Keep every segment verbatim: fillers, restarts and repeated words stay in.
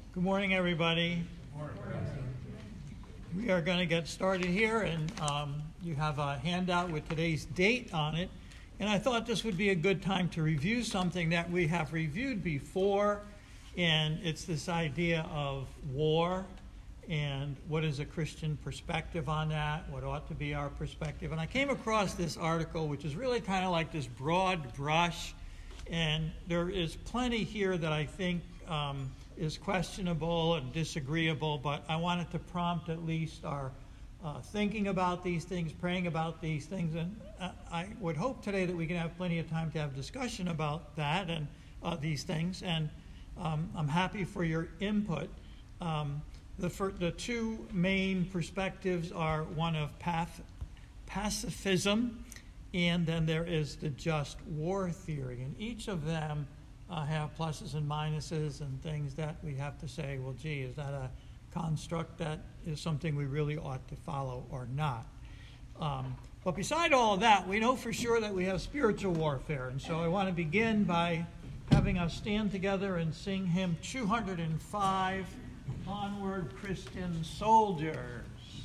Good morning, everybody. Good morning. We are going to get started here, and um, you have a handout with today's date on it. And I thought this would be a good time to review something that we have reviewed before, and it's this idea of war and what is a Christian perspective on that, what ought to be our perspective. And I came across this article, which is really kind of like this broad brush, and there is plenty here that I think um, is questionable and disagreeable, but I wanted to prompt at least our uh, thinking about these things, praying about these things, and uh, I would hope today that we can have plenty of time to have discussion about that and uh, these things, and um, I'm happy for your input. Um, the, for, the two main perspectives are one of path, pacifism, and then there is the just war theory, and each of them Uh, have pluses and minuses and things that we have to say, well, gee, is that a construct that is something we really ought to follow or not? Um, but beside all of that, we know for sure that we have spiritual warfare. And so I want to begin by having us stand together and sing hymn two hundred five, Onward Christian Soldiers.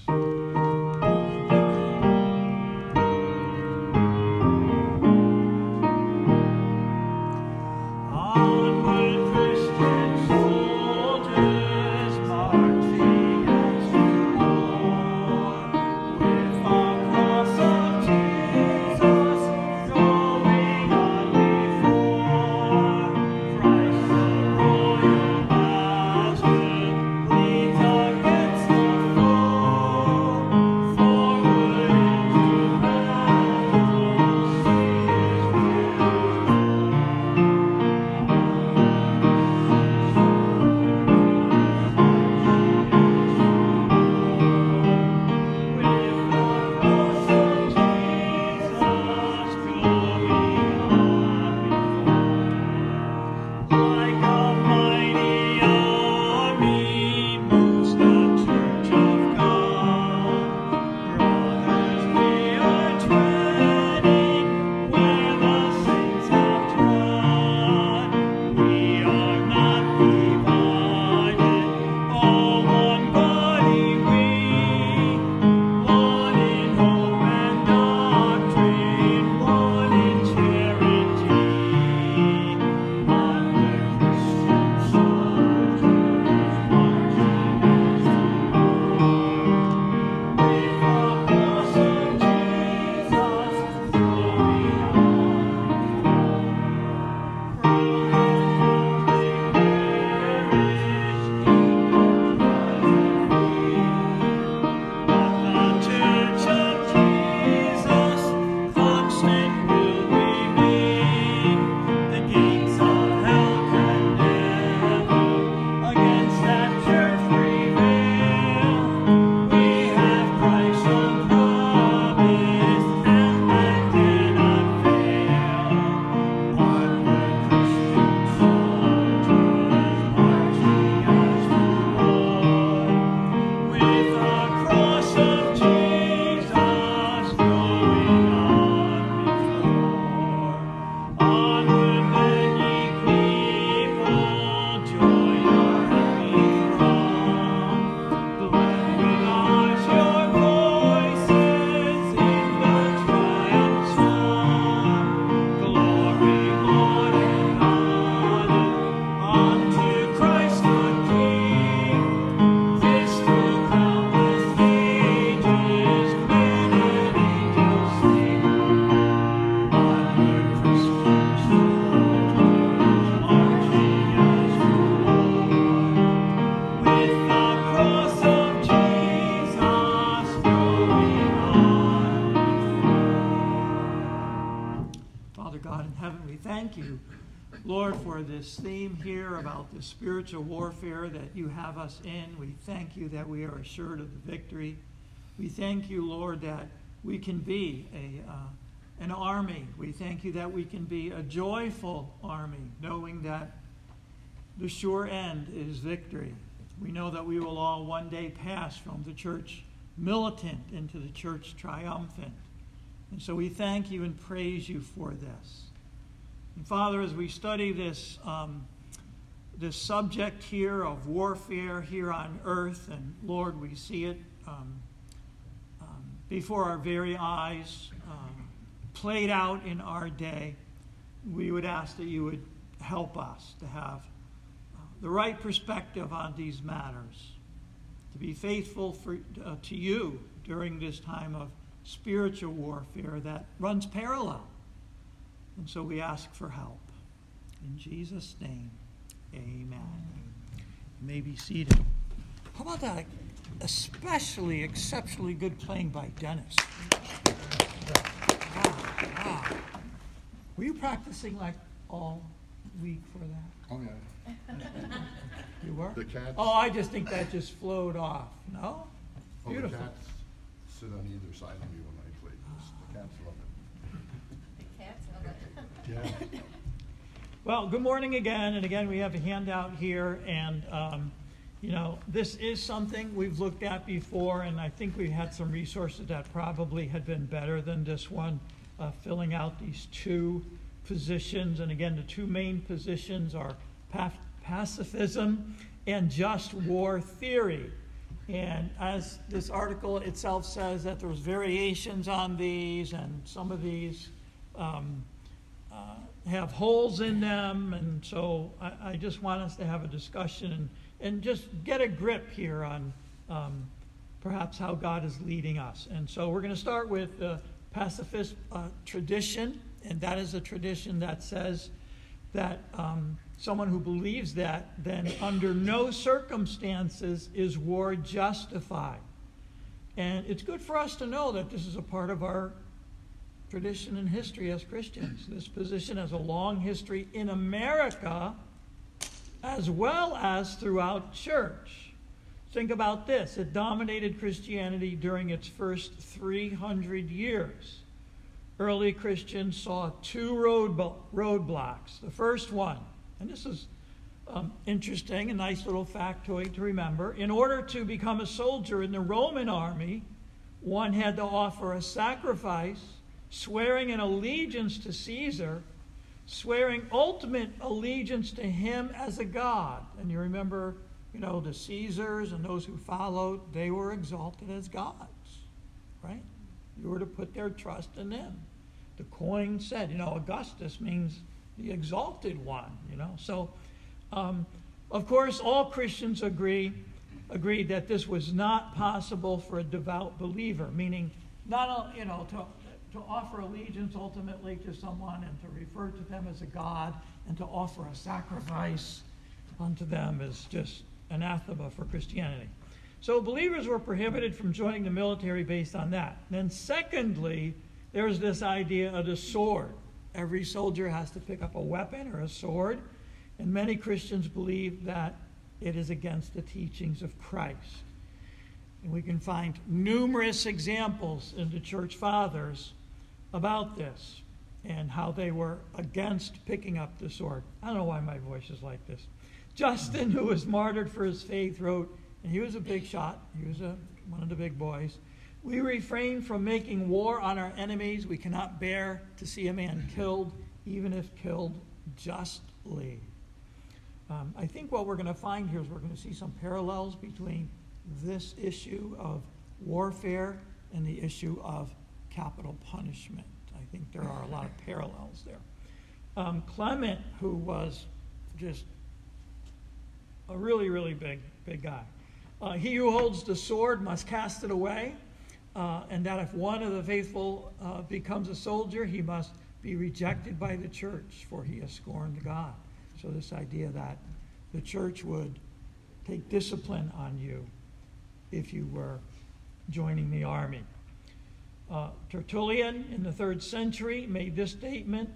This theme here about the spiritual warfare that you have us in. We thank you that we are assured of the victory. We thank you, Lord, that we can be a uh, an army. We thank you that we can be a joyful army, knowing that the sure end is victory. We know that we will all one day pass from the church militant into the church triumphant. And so we thank you and praise you for this. And Father, as we study this um, this subject here of warfare here on earth, and Lord, we see it um, um, before our very eyes, um, played out in our day. We would ask that you would help us to have uh, the right perspective on these matters, to be faithful for, uh, to you during this time of spiritual warfare that runs parallel. And so we ask for help. In Jesus' name, amen. You may be seated. How about that especially exceptionally good playing by Dennis? Wow, wow. Were you practicing like all week for that? Oh, yeah. You were? The cats. Oh, I just think that just flowed off. No? Oh, Beautiful. the cats sit on either side of me when I play this. The cats love it. The cats love it. Yeah. Well, good morning again. And again, we have a handout here. And, um, you know, this is something we've looked at before. And I think we had some resources that probably had been better than this one, uh, filling out these two positions. And again, the two main positions are pa- pacifism and just war theory. And as this article itself says, that there's variations on these, and some of these um, uh, have holes in them. And so I, I just want us to have a discussion and, and just get a grip here on um, perhaps how God is leading us. And so we're going to start with the pacifist uh, tradition, and that is a tradition that says that um, someone who believes that, then under no circumstances is war justified. And it's good for us to know that this is a part of our tradition and history as Christians. This position has a long history in America as well as throughout church. Think about this. It dominated Christianity during its first three hundred years. Early Christians saw two road roadblocks. The first one, and this is um, interesting, a nice little factoid to remember. In order to become a soldier in the Roman army, one had to offer a sacrifice, swearing an allegiance to Caesar, swearing ultimate allegiance to him as a god. And you remember, you know, the Caesars and those who followed, they were exalted as gods, right? You were to put their trust in them. The coin said, you know, Augustus means the exalted one, you know. So, um, of course, all Christians agree agreed that this was not possible for a devout believer, meaning not, you know, to, to offer allegiance ultimately to someone and to refer to them as a god and to offer a sacrifice unto them is just anathema for Christianity. So believers were prohibited from joining the military based on that. Then secondly, there's this idea of the sword. Every soldier has to pick up a weapon or a sword, and many Christians believe that it is against the teachings of Christ. And we can find numerous examples in the church fathers about this and how they were against picking up the sword. I don't know why my voice is like this. Justin, who was martyred for his faith, wrote, and he was a big shot. He was a, one of the big boys. We refrain from making war on our enemies. We cannot bear to see a man killed, even if killed justly. Um, I think what we're going to find here is we're going to see some parallels between this issue of warfare and the issue of capital punishment. I think there are a lot of parallels there. Um, Clement, who was just a really, really big, big guy. Uh, he who holds the sword must cast it away, uh, and that if one of the faithful uh, becomes a soldier, he must be rejected by the church, for he has scorned God. So this idea that the church would take discipline on you if you were joining the army. Uh, Tertullian in the third century made this statement,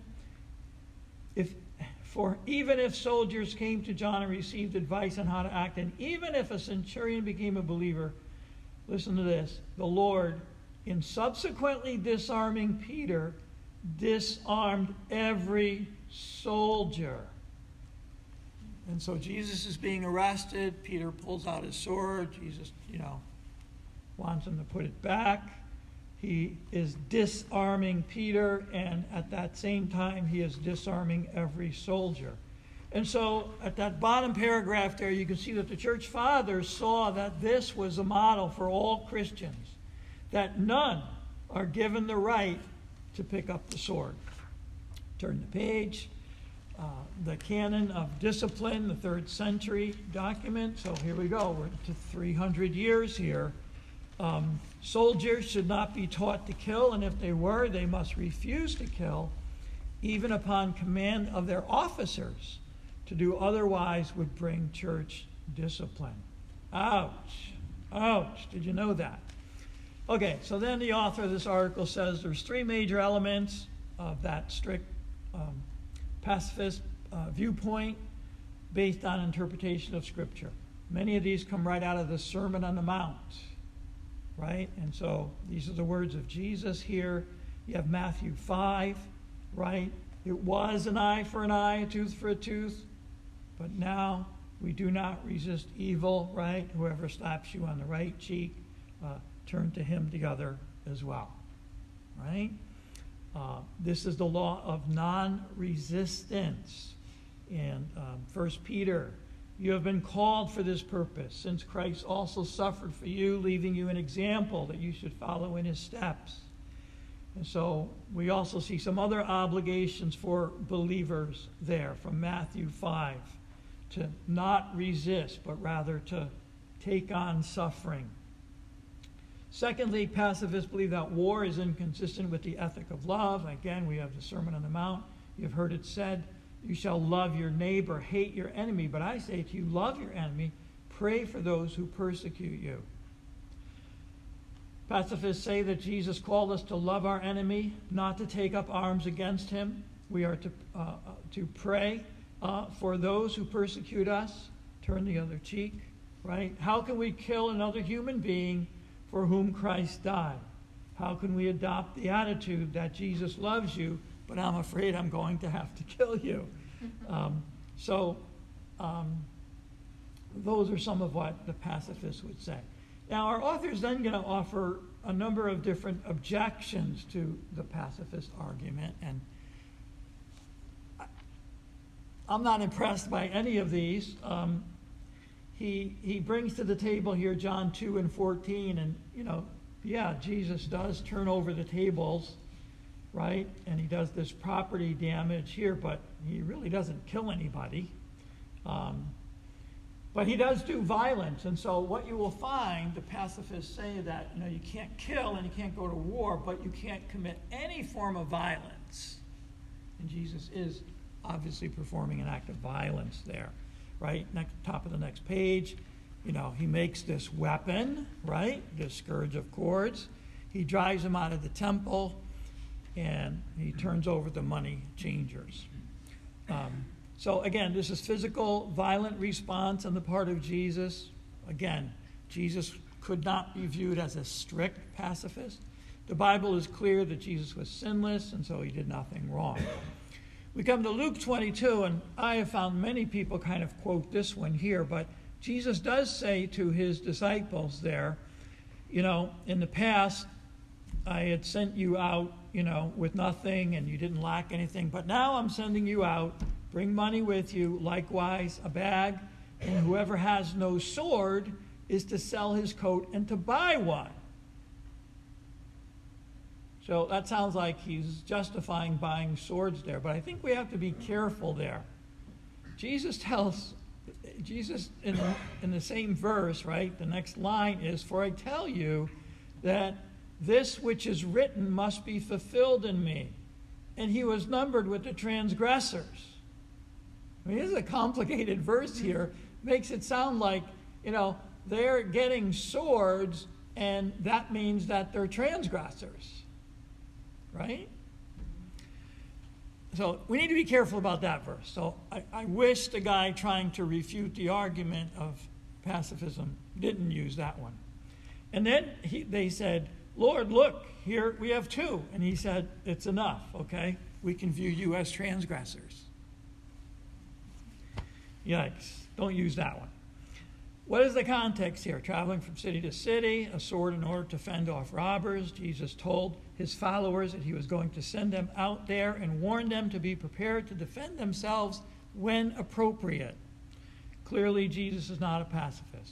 if For even if soldiers came to John and received advice on how to act, and even if a centurion became a believer, listen to this, the Lord, in subsequently disarming Peter, disarmed every soldier. And so Jesus is being arrested. Peter pulls out his sword. Jesus, you know, wants him to put it back. He is disarming Peter, and at that same time, he is disarming every soldier. And so at that bottom paragraph there, you can see that the church fathers saw that this was a model for all Christians, that none are given the right to pick up the sword. Turn the page. Uh, the Canon of Discipline, the third century document. So here we go. We're to three hundred years here. Um, soldiers should not be taught to kill, and if they were, they must refuse to kill, even upon command of their officers. To do otherwise would bring church discipline. Ouch. Ouch. Did you know that? Okay, so then the author of this article says there's three major elements of that strict um, pacifist uh, viewpoint based on interpretation of Scripture. Many of these come right out of the Sermon on the Mount, right? And so these are the words of Jesus here. You have Matthew five, right? It was an eye for an eye, a tooth for a tooth, but now we do not resist evil, right? Whoever slaps you on the right cheek, uh, turn to him the other as well, right? Uh, this is the law of non-resistance. In um, First Peter, you have been called for this purpose, since Christ also suffered for you, leaving you an example that you should follow in his steps. And so we also see some other obligations for believers there from Matthew five, to not resist, but rather to take on suffering. Secondly, pacifists believe that war is inconsistent with the ethic of love. Again, we have the Sermon on the Mount. You've heard it said, you shall love your neighbor, hate your enemy. But I say to you, love your enemy, pray for those who persecute you. Pacifists say that Jesus called us to love our enemy, not to take up arms against him. We are to, uh, to pray uh, for those who persecute us, turn the other cheek, right? How can we kill another human being for whom Christ died? How can we adopt the attitude that Jesus loves you, but I'm afraid I'm going to have to kill you? Um, so um, those are some of what the pacifists would say. Now, our author is then going to offer a number of different objections to the pacifist argument, and I'm not impressed by any of these. Um, He, he brings to the table here John two and fourteen, and, you know, yeah, Jesus does turn over the tables, right? And he does this property damage here, but he really doesn't kill anybody. Um, but he does do violence, and so what you will find, the pacifists say that, you know, you can't kill and you can't go to war, but you can't commit any form of violence. And Jesus is obviously performing an act of violence there. Right, next top of the next page, you know, he makes this weapon, right, this scourge of cords. He drives them out of the temple, and he turns over the money changers. Um, so again, this is physical, violent response on the part of Jesus. Again, Jesus could not be viewed as a strict pacifist. The Bible is clear that Jesus was sinless, and so he did nothing wrong. We come to Luke twenty-two, and I have found many people kind of quote this one here, but Jesus does say to his disciples there, you know, in the past, I had sent you out, you know, with nothing, and you didn't lack anything, but now I'm sending you out, bring money with you, likewise a bag, and whoever has no sword is to sell his coat and to buy one. So that sounds like he's justifying buying swords there, but I think we have to be careful there. Jesus tells, Jesus in the, in the same verse, right, the next line is, for I tell you that this which is written must be fulfilled in me. And he was numbered with the transgressors. I mean, this is a complicated verse here. Makes it sound like, you know, they're getting swords, and that means that they're transgressors. Right? So we need to be careful about that verse. So I, I wish the guy trying to refute the argument of pacifism didn't use that one. And then he, they said, Lord, look, here we have two. And he said, it's enough, okay? We can view you as transgressors. Yikes. Don't use that one. What is the context here? Traveling from city to city, a sword in order to fend off robbers. Jesus told his followers that he was going to send them out there and warn them to be prepared to defend themselves when appropriate. Clearly, Jesus is not a pacifist.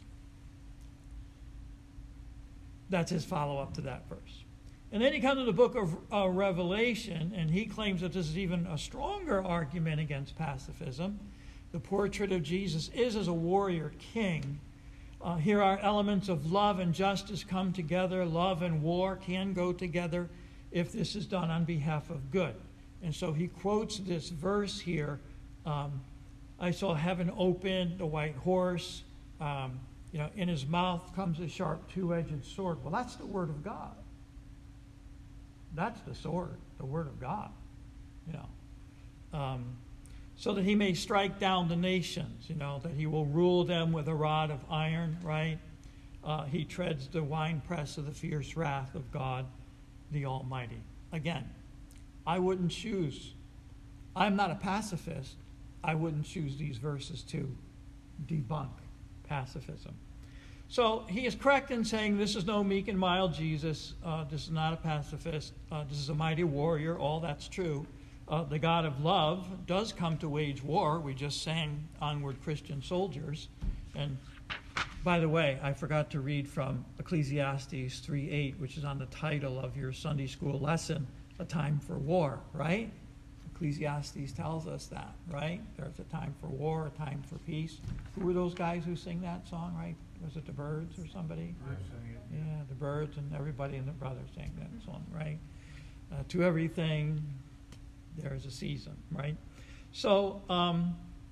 That's his follow-up to that verse. And then he comes to the book of uh, Revelation, and he claims that this is even a stronger argument against pacifism. The portrait of Jesus is as a warrior king. Uh, here are elements of love and justice come together. Love and war can go together if this is done on behalf of good. And so he quotes this verse here. Um, I saw heaven open, the white horse. Um, you know, in his mouth comes a sharp two-edged sword. Well, that's the word of God. That's the sword, the word of God. You know, um, so that he may strike down the nations. You know, that he will rule them with a rod of iron. Right? Uh, he treads the winepress of the fierce wrath of God, the Almighty. Again, I wouldn't choose. I'm not a pacifist. I wouldn't choose these verses to debunk pacifism. So he is correct in saying this is no meek and mild Jesus. Uh, this is not a pacifist. Uh, this is a mighty warrior. All that's true. Uh, the God of love does come to wage war. We just sang Onward Christian Soldiers. And by the way, I forgot to read from Ecclesiastes three eight, which is on the title of your Sunday school lesson, A Time for War, right? Ecclesiastes tells us that, right? There's a time for war, a time for peace. Who were those guys who sing that song, right? Was it the Byrds or somebody? Yeah, the Byrds and everybody and their brother sang that song, right? Uh, to everything, there is a season, right? So um,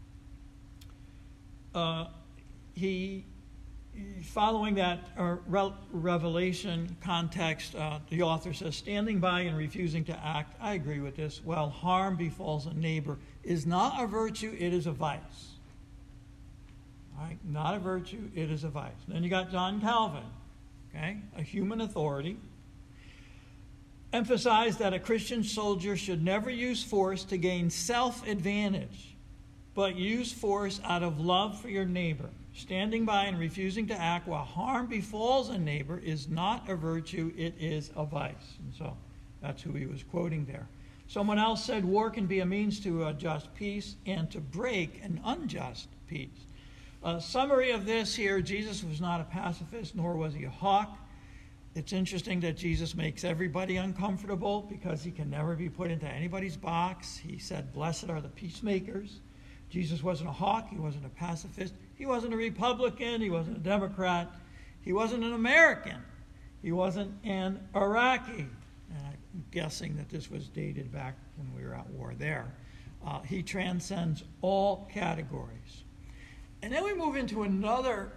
uh, he, following that uh, re- Revelation context, uh, the author says, standing by and refusing to act, I agree with this, while harm befalls a neighbor is not a virtue, it is a vice. All right? Not a virtue, it is a vice. Then you got John Calvin, okay, a human authority, emphasized that a Christian soldier should never use force to gain self-advantage, but use force out of love for your neighbor. Standing by and refusing to act while harm befalls a neighbor is not a virtue, it is a vice. And so that's who he was quoting there. Someone else said war can be a means to a just peace and to break an unjust peace. A summary of this here, Jesus was not a pacifist, nor was he a hawk. It's interesting that Jesus makes everybody uncomfortable because he can never be put into anybody's box. He said, blessed are the peacemakers. Jesus wasn't a hawk. He wasn't a pacifist. He wasn't a Republican. He wasn't a Democrat. He wasn't an American. He wasn't an Iraqi. And I'm guessing that this was dated back when we were at war there. Uh, he transcends all categories. And then we move into another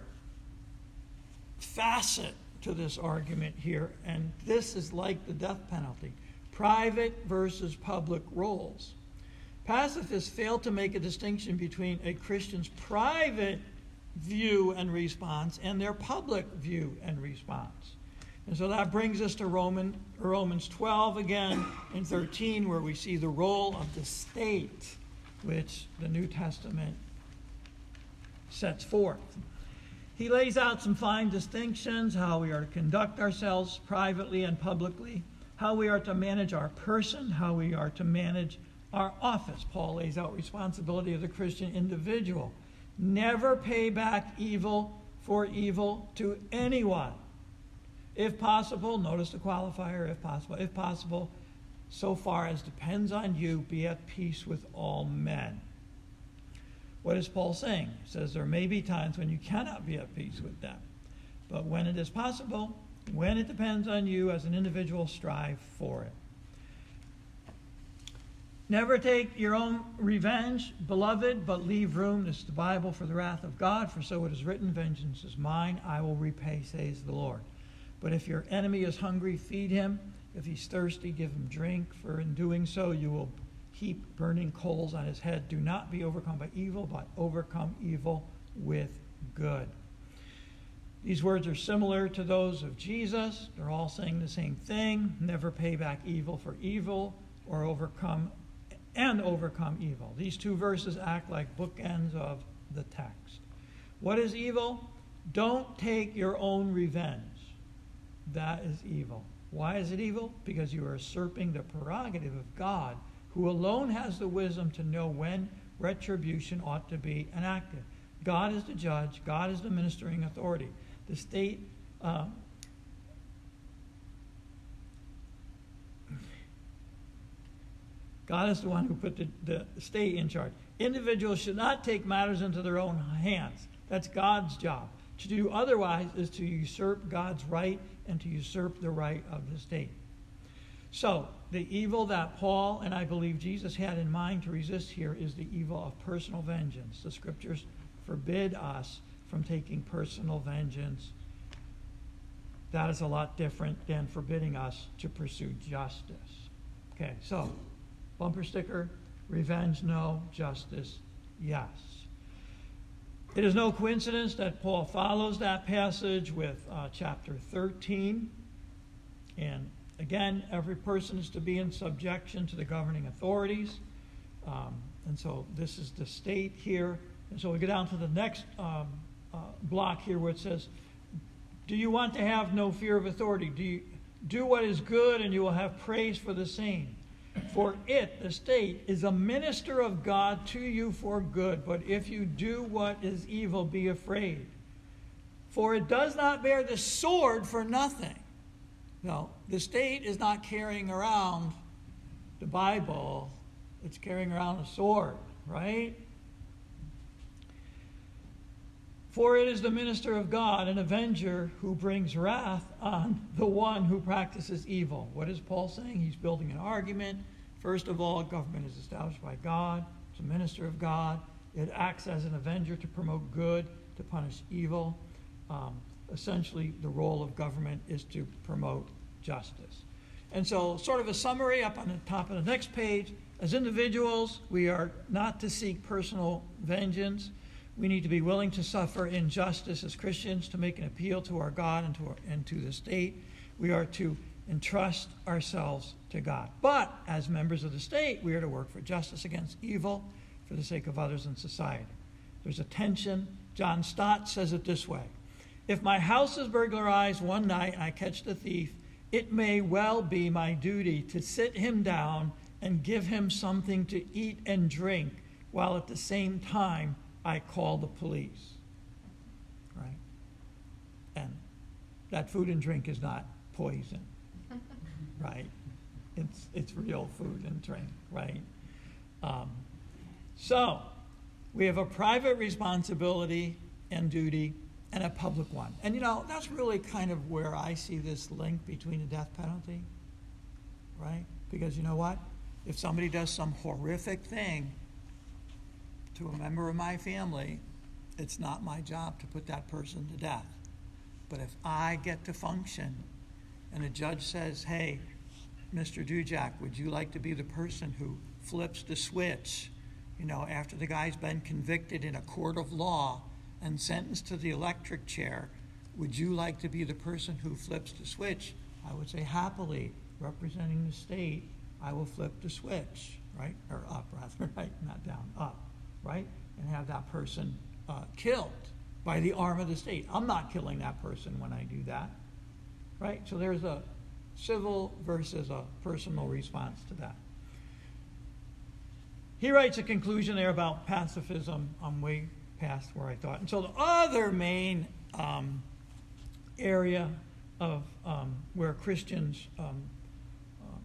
facet to this argument here, and this is like the death penalty. Private versus public roles. Pacifists fail to make a distinction between a Christian's private view and response and their public view and response. And so that brings us to Roman, Romans twelve again and thirteen, where we see the role of the state, which the New Testament sets forth. He lays out some fine distinctions, how we are to conduct ourselves privately and publicly, how we are to manage our person, how we are to manage our office. Paul lays out responsibility of the Christian individual. Never pay back evil for evil to anyone. If possible, notice the qualifier, if possible, if possible, so far as depends on you, be at peace with all men. What is Paul saying? He says there may be times when you cannot be at peace with them. But when it is possible, when it depends on you as an individual, strive for it. Never take your own revenge, beloved, but leave room, this is the Bible, for the wrath of God. For so it is written, vengeance is mine, I will repay, says the Lord. But if your enemy is hungry, feed him. If he's thirsty, give him drink. For in doing so, you will heap burning coals on his head. Do not be overcome by evil, but overcome evil with good. These words are similar to those of Jesus. They're all saying the same thing. Never pay back evil for evil, or overcome and overcome evil. These two verses act like bookends of the text. What is evil? Don't take your own revenge. That is evil. Why is it evil? Because you are usurping the prerogative of God, who alone has the wisdom to know when retribution ought to be enacted. God is the judge. God is the ministering authority. The state uh, God is the one who put the, the state in charge. Individuals should not take matters into their own hands. That's God's job. To do otherwise is to usurp God's right and to usurp the right of the state. So, the evil that Paul and I believe Jesus had in mind to resist here is the evil of personal vengeance. The scriptures forbid us from taking personal vengeance. That is a lot different than forbidding us to pursue justice. Okay, so bumper sticker, revenge, no. Justice, yes. It is no coincidence that Paul follows that passage with uh, chapter thirteen. And again, every person is to be in subjection to the governing authorities. Um, and so this is the state here. And so we go down to the next um, uh, block here where it says, do you want to have no fear of authority? Do you do what is good and you will have praise for the same? For it, the state, is a minister of God to you for good. But if you do what is evil, be afraid. For it does not bear the sword for nothing. No, the state is not carrying around the Bible. It's carrying around a sword, right? For it is the minister of God, an avenger who brings wrath on the one who practices evil. What is Paul saying? He's building an argument. First of all, government is established by God. It's a minister of God. It acts as an avenger to promote good, to punish evil. Um, essentially, the role of government is to promote justice. And so, sort of a summary up on the top of the next page. As individuals, we are not to seek personal vengeance. We need to be willing to suffer injustice as Christians, to make an appeal to our God and to, our, and to the state. We are to entrust ourselves to God. But as members of the state, we are to work for justice against evil for the sake of others in society. There's a tension. John Stott says it this way. If my house is burglarized one night and I catch the thief, it may well be my duty to sit him down and give him something to eat and drink, while at the same time I call the police. Right? And that food and drink is not poison. Right? It's it's real food and drink, right? Um, so, we have a private responsibility and duty and a public one. And you know, that's really kind of where I see this link between the death penalty, right? Because you know what? If somebody does some horrific thing to a member of my family, it's not my job to put that person to death. But if I get to function and a judge says, hey, Mister Dujak, would you like to be the person who flips the switch, you know, after the guy's been convicted in a court of law and sentenced to the electric chair, would you like to be the person who flips the switch? I would say happily, representing the state, I will flip the switch, right? Or up, rather, right? Not down, up, right? And have that person uh, killed by the arm of the state. I'm not killing that person when I do that, right? So there's a civil versus a personal response to that. He writes a conclusion there about pacifism. I'm way past where I thought. And so the other main um, area of um, where Christians um, um,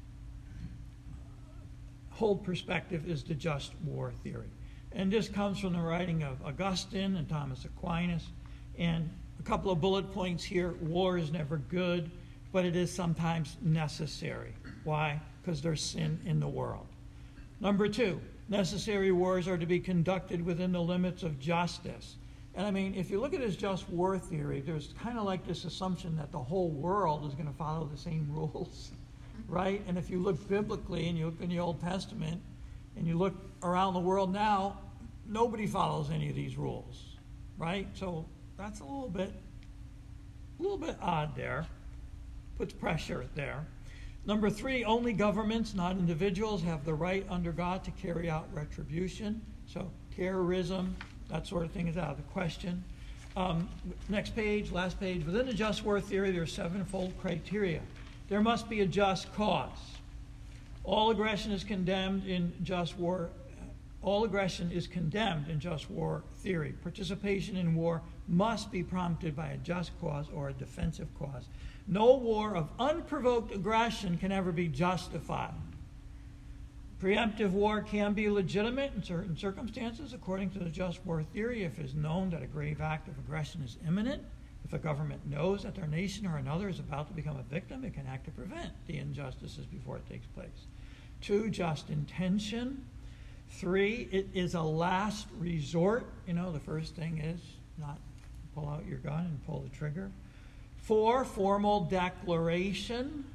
hold perspective is the just war theory. And this comes from the writing of Augustine and Thomas Aquinas. And a couple of bullet points here. War is never good, but it is sometimes necessary. Why? Because there's sin in the world. Number two, necessary wars are to be conducted within the limits of justice. And I mean, if you look at his just war theory, there's kind of like this assumption that the whole world is going to follow the same rules, right? And if you look biblically and you look in the Old Testament and you look around the world now, nobody follows any of these rules, right? So that's a little bit, a little bit odd there. Puts pressure there. Number three, only governments, not individuals, have the right under God to carry out retribution. So terrorism, that sort of thing is out of the question. Um, next page, last page. Within the just war theory, there are sevenfold criteria. There must be a just cause. All aggression is condemned in just war All aggression is condemned in just war theory. Participation in war must be prompted by a just cause or a defensive cause. No war of unprovoked aggression can ever be justified. Preemptive war can be legitimate in certain circumstances, according to the just war theory, if it is known that a grave act of aggression is imminent. If a government knows that their nation or another is about to become a victim, it can act to prevent the injustices before it takes place. Two, just intention. Three, it is a last resort. You know, the first thing is not pull out your gun and pull the trigger. Four, formal declaration.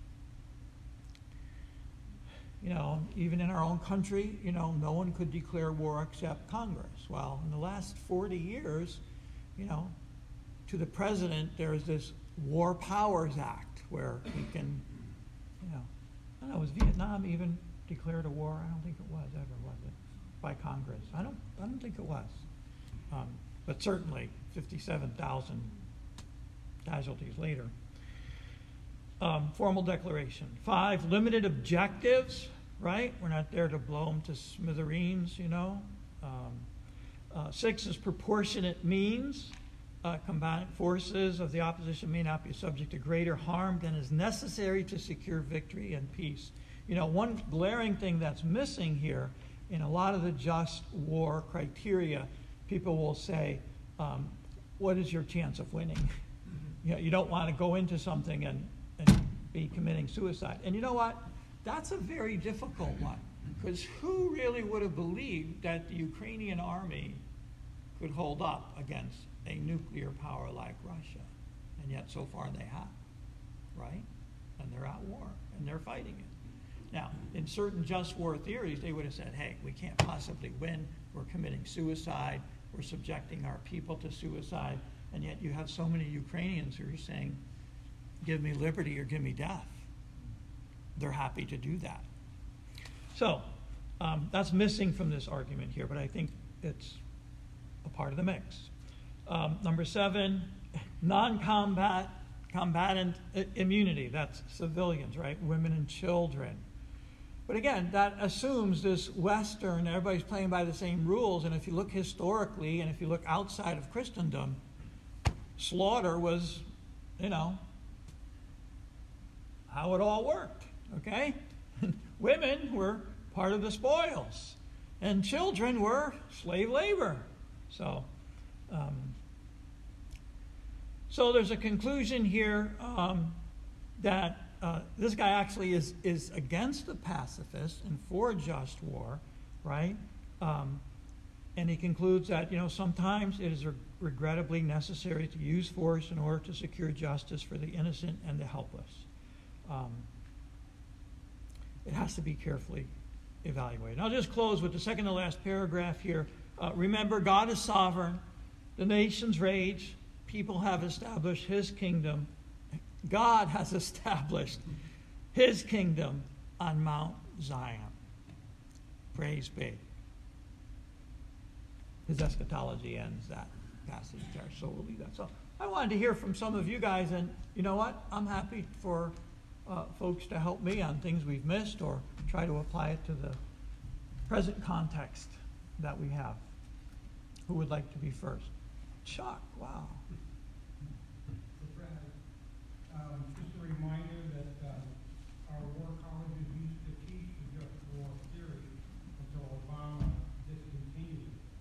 You know, even in our own country, you know, no one could declare war except Congress. Well, in the last forty years, you know, to the president, there's this War Powers Act where he can, you know, I don't know, was Vietnam even declared a war? I don't think it was ever, was it? By Congress. I don't, I don't think it was. Um, but certainly fifty-seven thousand casualties later. Um, formal declaration. Five, limited objectives, right? We're not there to blow them to smithereens, you know. Um, uh, six is proportionate means. Uh, combatant forces of the opposition may not be subject to greater harm than is necessary to secure victory and peace. You know, one glaring thing that's missing here in a lot of the just war criteria, people will say, um, what is your chance of winning? You know, you don't want to go into something and, and be committing suicide. And you know what? That's a very difficult one, because who really would have believed that the Ukrainian army could hold up against a nuclear power like Russia? And yet so far they have, right? And they're at war, and they're fighting it. Now, in certain just war theories, they would have said, hey, we can't possibly win. We're committing suicide. We're subjecting our people to suicide. And yet you have so many Ukrainians who are saying, give me liberty or give me death. They're happy to do that. So um, that's missing from this argument here, but I think it's a part of the mix. Um, number seven, non-combat combatant immunity. That's civilians, right? Women and children. But again, that assumes this Western, everybody's playing by the same rules. And if you look historically, and if you look outside of Christendom, slaughter was, you know, how it all worked, okay? Women were part of the spoils, and children were slave labor. So, um, so there's a conclusion here um, that uh, this guy actually is, is against the pacifists and for just war, right? Um, and he concludes that, you know, sometimes it is re- regrettably necessary to use force in order to secure justice for the innocent and the helpless. Um, it has to be carefully evaluated. I'll just close with the second to last paragraph here. Uh, remember, God is sovereign. The nations rage. People have established his kingdom. God has established his kingdom on Mount Zion. Praise be. His eschatology ends that passage there, so we'll leave that. So I wanted to hear from some of you guys, and you know what? I'm happy for uh, folks to help me on things we've missed or try to apply it to the present context that we have. Who would like to be first? Chuck, wow. Um, just a reminder that uh, our war colleges used to teach the just war theory until Obama discontinued it.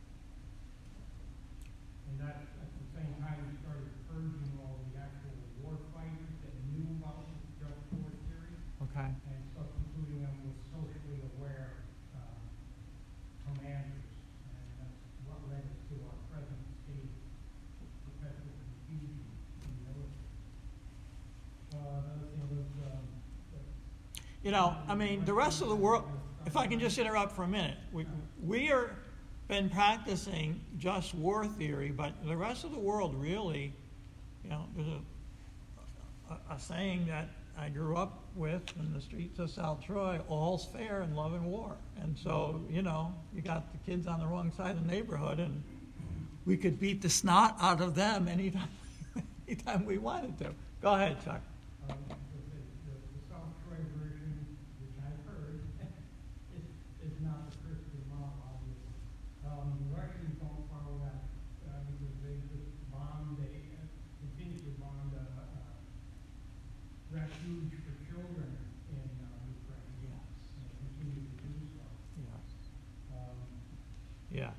And that's at the same time we started purging all the actual war fighters that knew about the just war theory. Okay. And substituting them with socially aware uh, commanders. And that's what led us to our present state of perpetual confusion in the military. Uh, another thing was, um, You know, I mean, the rest of the world, if I can just interrupt for a minute, we, we are been practicing just war theory, but the rest of the world really, you know, there's a, a, a saying that I grew up with in the streets of South Troy, all's fair in love and war. And so, you know, you got the kids on the wrong side of the neighborhood, and we could beat the snot out of them anytime, anytime we wanted to. Go ahead, Chuck. Um, the, the, the South Troy version, which I've heard, is, is not the Christian model. Yeah.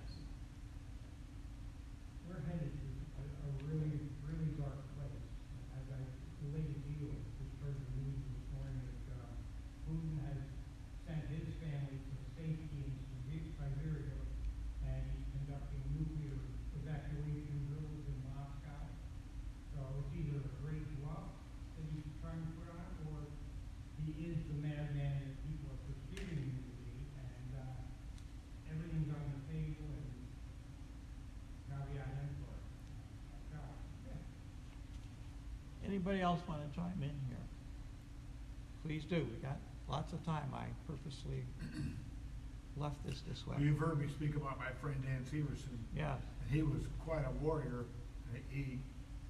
We're headed to a, a really, really dark place. As I related to you, just heard the news this morning that, uh, Putin has sent his family to safety in Sibe- Siberia, and he's conducting nuclear evacuation drills in Moscow. So it's either a great bluff that he's trying to put on, or he is the madman that people are perceiving him to be, and, uh, everything's on the table, and caveat emptor. So, yeah. Anybody else want to chime in here? Please do. We got lots of time. I purposely left this this way. You've heard me speak about my friend Dan Severson. Yes. He was quite a warrior. He,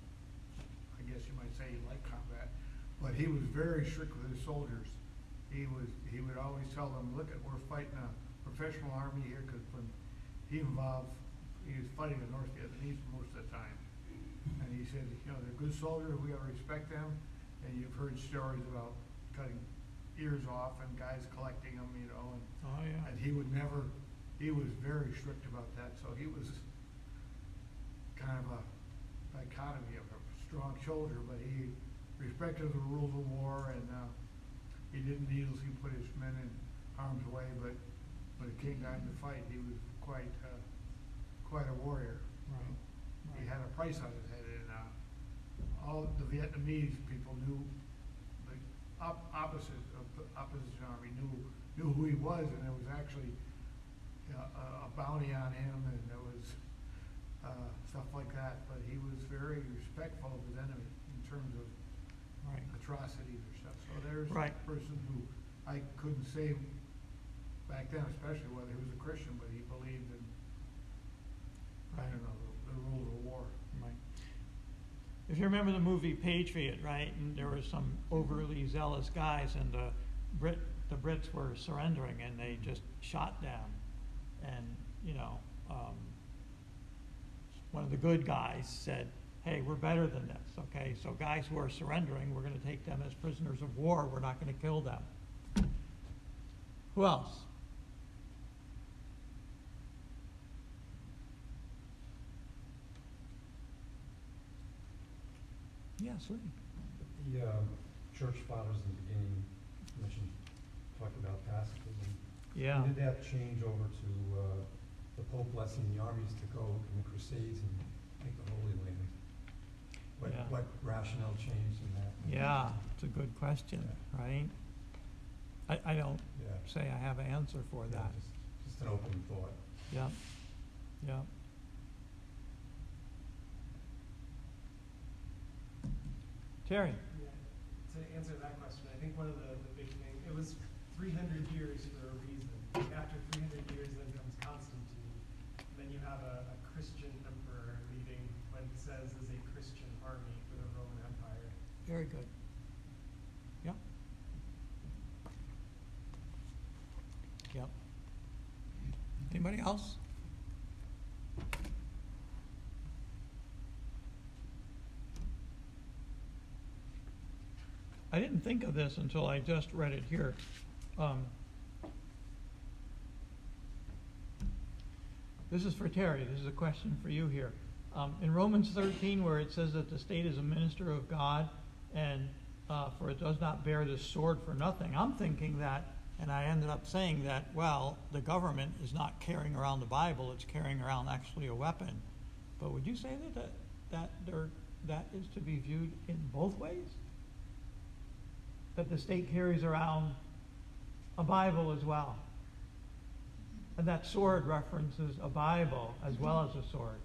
I guess you might say he liked combat, but he was very strict with his soldiers. He was, he would always tell them, look, at we're fighting a professional army here, because when he involved, he was fighting the North Vietnamese most of the time. And he said, you know, they're good soldiers, we gotta respect them. And you've heard stories about cutting ears off and guys collecting them, you know, and Oh, yeah. and he would never, he was very strict about that, so he was kind of a dichotomy of a strong shoulder, but he respected the rules of war, and, uh, he didn't needlessly put his men in harm's way, but when it came time to fight, he was quite, uh, quite a warrior. Right. He Right. had a price on his head, and, uh, all the Vietnamese people knew, the op- opposite of the opposition army knew, knew who he was, and there was actually uh, a, a bounty on him, and there was, uh, stuff like that, but he was very respectful of his enemy in terms of Right. atrocities or stuff. So there's Right. a person who I couldn't say back then, especially whether he was a Christian, but he believed in, I Right. don't know, the, the rules of war. Right. If you remember the movie Patriot, right, and there were some overly zealous guys, and the Brit, the Brits were surrendering, and they just shot them. And, you know, um, one of the good guys said, hey, we're better than this, okay? So guys who are surrendering, we're gonna take them as prisoners of war, we're not gonna kill them. Who else? Yes, Lee. The uh, church fathers in the beginning mentioned, talked about pacifism. Yeah. When did that change over to uh, the Pope blessing the armies to go in the Crusades and take the Holy Land? What, Yeah. what rationale changed in that? Yeah, it's a good question, Yeah. right? I, I don't Yeah. say I have an answer for Yeah, that. Just, just an open thought. Yeah, yeah. Terry? Yeah, to answer that question, I think one of the, the big things, it was three hundred years for a reason. After three hundred years, then comes Constantine. Then you have a, a Christian emperor leading what it says is a Christian army for the Roman Empire. Very good. Yep. Yep. Anybody else? I didn't think of this until I just read it here. Um, this is for Terry. This is a question for you here. Um, in Romans thirteen, where it says that the state is a minister of God, and uh, for it does not bear this sword for nothing, I'm thinking that, and I ended up saying that, well, the government is not carrying around the Bible, it's carrying around actually a weapon. But would you say that that, that, there, that is to be viewed in both ways? That the state carries around a Bible as well. And that sword references a Bible as well as a sword.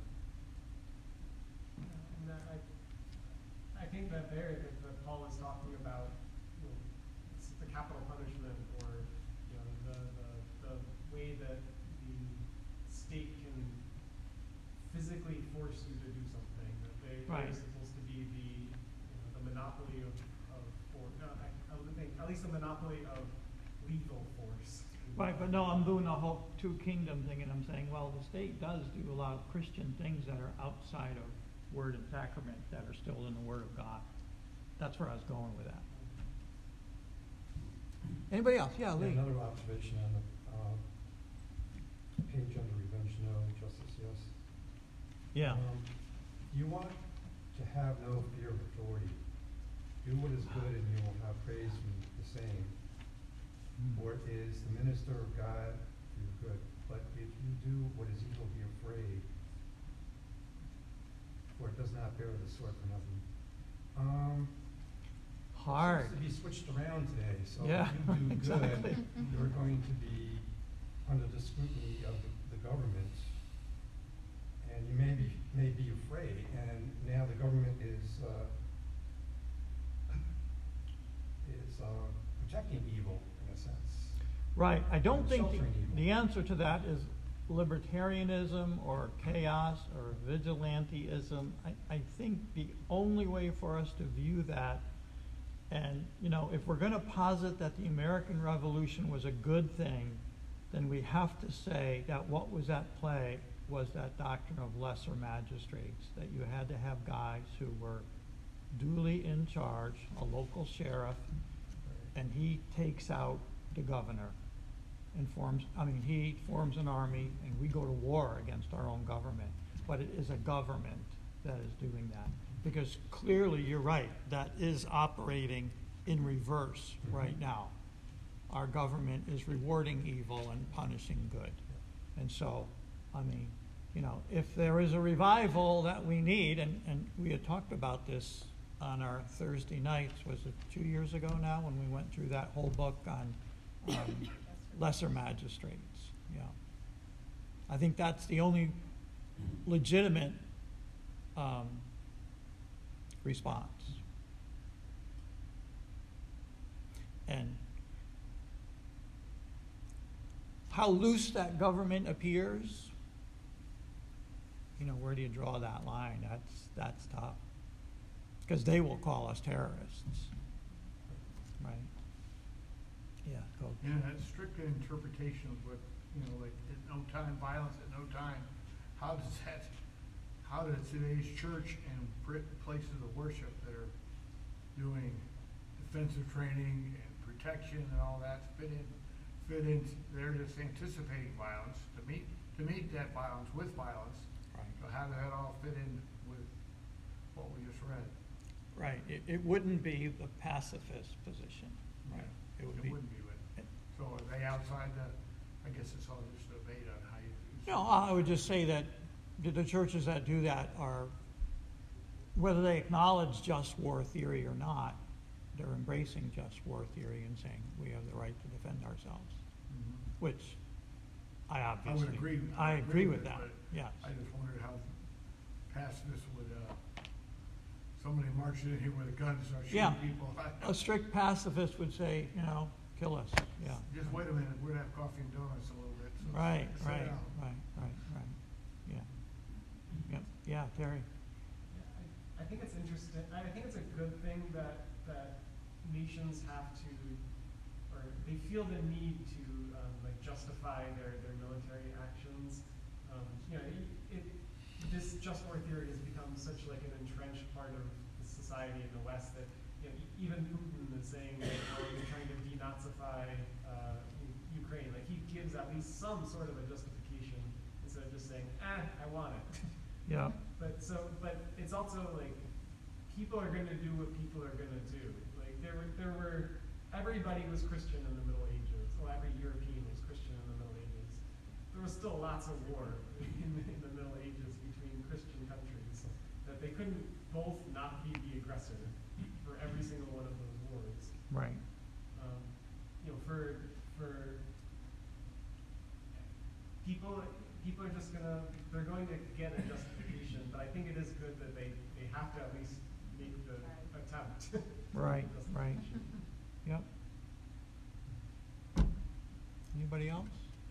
And that, I, I think that there, that, that Paul is talking about, you know, it's the capital punishment, or you know, the, the the way that the state can physically force you to do something. That they, Right. they're supposed to be the you know, the monopoly of of force. No, I, I would think at least a monopoly of lethal force. Right, but no, I'm doing the whole two kingdom thing, and I'm saying, well, the state does do a lot of Christian things that are outside of word and sacrament that are still in the Word of God. That's where I was going with that. Anybody else? Yeah, Lee. Another observation on the uh, page under Revenge No Yeah. Um, You want to have no fear of authority. Do what is good and you will have praise from the same. For it is the minister of God for your good. But if you do what is evil, be afraid. For it does not bear the sword for nothing. Um, Hard. It seems to be switched around today, so Yeah, if you do exactly. good, you're going to be under the scrutiny of the, the government, and you may be, may be afraid, and now the government is, uh, is, uh, protecting evil, in a sense. Right. I don't And think the, sheltering evil. the answer to that is libertarianism or chaos or vigilanteism. I, I think the only way for us to view that, and, you know, if we're going to posit that the American Revolution was a good thing, then we have to say that what was at play was that doctrine of lesser magistrates, that you had to have guys who were duly in charge, a local sheriff, and he takes out the governor and forms, I mean, he forms an army and we go to war against our own government. But it is a government that is doing that. Because clearly, you're right, that is operating in reverse right now. Our government is rewarding evil and punishing good. And so, I mean, you know, if there is a revival that we need, and, and we had talked about this on our Thursday nights, was it two years ago now, when we went through that whole book on um, lesser magistrates, yeah. I think that's the only legitimate um, response. And how loose that government appears, you know, where do you draw that line? That's, that's tough. Because they will call us terrorists, right? Yeah, go. Yeah, that's strict interpretation of what, you know, like, at no time, violence at no time. How does that, how does today's church and pr- places of worship that are doing defensive training and protection and all that fit in, fit in, they're just anticipating violence, to meet, to meet that violence with violence. Right. So how does that all fit in with what we just read? Right, it, it wouldn't be the pacifist position, right? It would It be. wouldn't be, but, so are they outside the, I guess it's all just a debate on how you. No, I would just say that the, the churches that do that are, whether they acknowledge just war theory or not, they're embracing just war theory and saying we have the right to defend ourselves, Mhm. which I I obviously. would agree. I agree with it, that, but yes. I just wondered how pacifists would, uh, somebody marching in here with a gun and start Yeah. shooting people. I- A strict pacifist would say, you know, kill us, yeah. Just wait a minute, we're gonna have coffee and donuts a little bit. so Right, sit right, down. right, right, right, yeah. Yeah, yeah, Terry. Yeah, I, I think it's interesting, I think it's a good thing that, that nations have to, or they feel the need to, um, like justify their, their military actions. Um, you know, it, it, this just war theory has become such like an entrenched part of the society in the West that, you know, e- even Putin is saying that, oh, he's trying to denazify, uh, U- Ukraine. Like, he gives at least some sort of a justification instead of just saying, ah, I want it. Yeah, But so, but it's also like, people are gonna do what people are gonna do. Like, there were, there were, everybody was Christian in the Middle Ages. Well, every European was Christian in the Middle Ages. There was still lots of war in, in the Middle Ages between Christian countries, that they couldn't both not be the aggressor for every single one of those wars. right. Um, you know, for, for people, people are just gonna, they're going to get a justification, but I think it is good that they, they have to at least make the attempt. Right, right. Justification. Yep. Anybody else?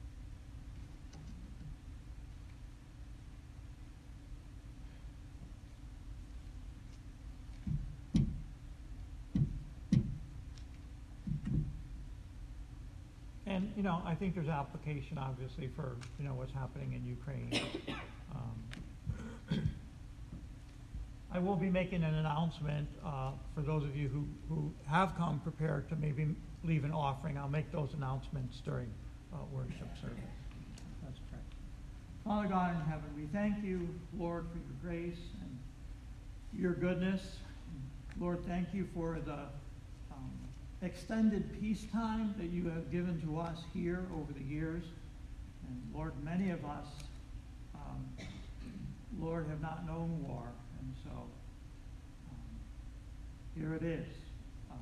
And, you know, I think there's application, obviously, for, you know, what's happening in Ukraine. Um, I will be making an announcement, uh, for those of you who, who have come prepared to maybe leave an offering. I'll make those announcements during, uh, worship service. That's correct. Father God in heaven, we thank you, Lord, for your grace and your goodness. Lord, thank you for the um, extended peacetime that you have given to us here over the years. And Lord, many of us, um, Lord, have not known war. And so um, here it is. Um,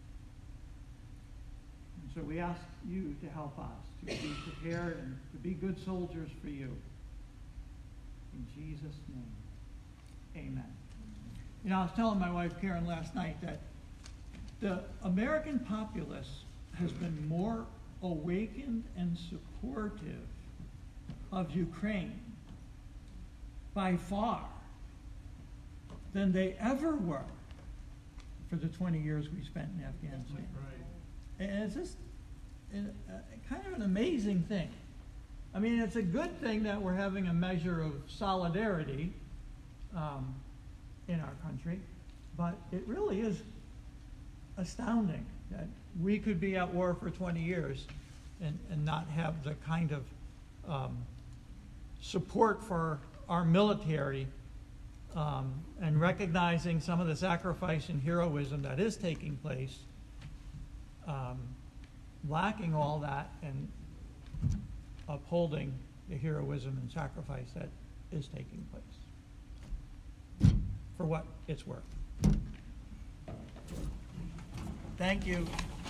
and so we ask you to help us to be prepared and to be good soldiers for you. In Jesus' name, amen. You know, I was telling my wife Karen last night that the American populace has been more awakened and supportive of Ukraine by far than they ever were for the twenty years we spent in Afghanistan. Right. And it's just an, uh, kind of an amazing thing. I mean, it's a good thing that we're having a measure of solidarity um, in our country, but it really is astounding that we could be at war for twenty years and, and not have the kind of um, support for our military um, and recognizing some of the sacrifice and heroism that is taking place, um, lacking all that and upholding the heroism and sacrifice that is taking place, for what it's worth. Thank you.